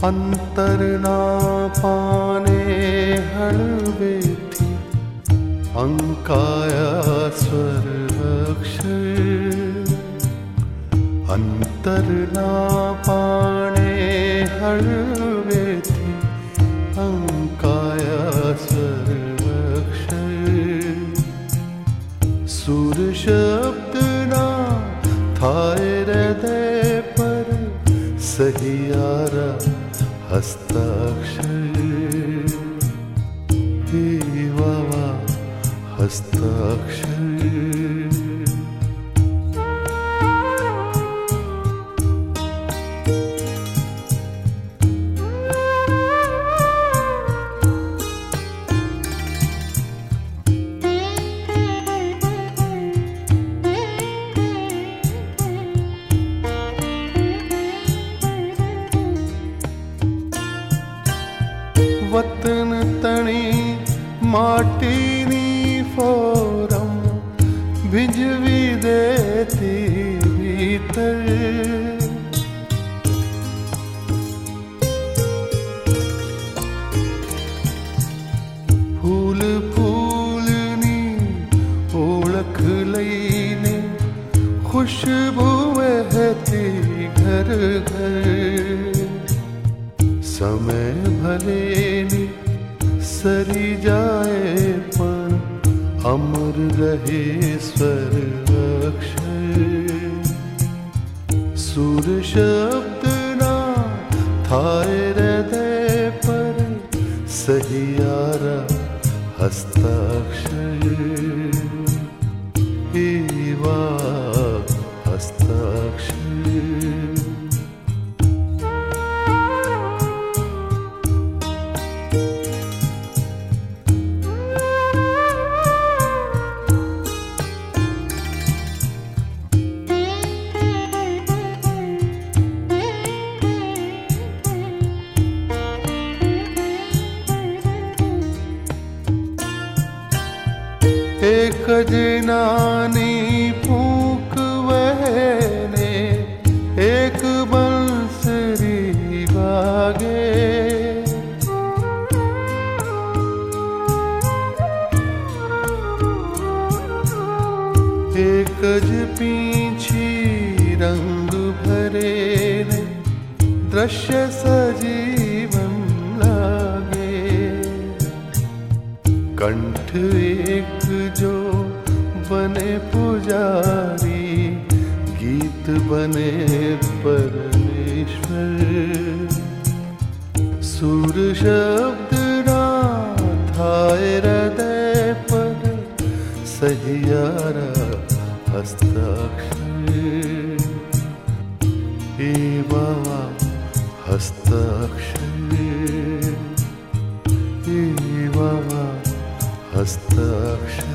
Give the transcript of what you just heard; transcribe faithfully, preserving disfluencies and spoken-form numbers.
अंतर ना पाने हळवे थी अंकाया स्वर अक्षर अंतर ना पाने हळवे थी अंकाया स्वर अक्षर सुर शब्द ना थाए हृदय पर सहियारा हस्ताक्षर हे वावा हस्ताक्षर वतन तणी माटीनी फोरम भिजवी देती भीतर फूल फूलनी ओळख लईने खुशबू वहती घर घर समय भले सरी जाए पण अमर रहे स्वर अक्षर सुर शब्द ना थाए हृदय पर सहियारा हस्ताक्षर हे वा हस्ताक्षर एक जनानी फूक वहने एक बंसरी बागे एक ज पीछी रंग भरे दृश्य सजीवन लागे कंठ एक जो बने पुजारी गीत बने परमेश्वर सुर शब्द ना थाए हृदय पर सहियारा हस्ताक्षर हे बाबा हस्ताक्षर हे बाबा हस्ताक्षर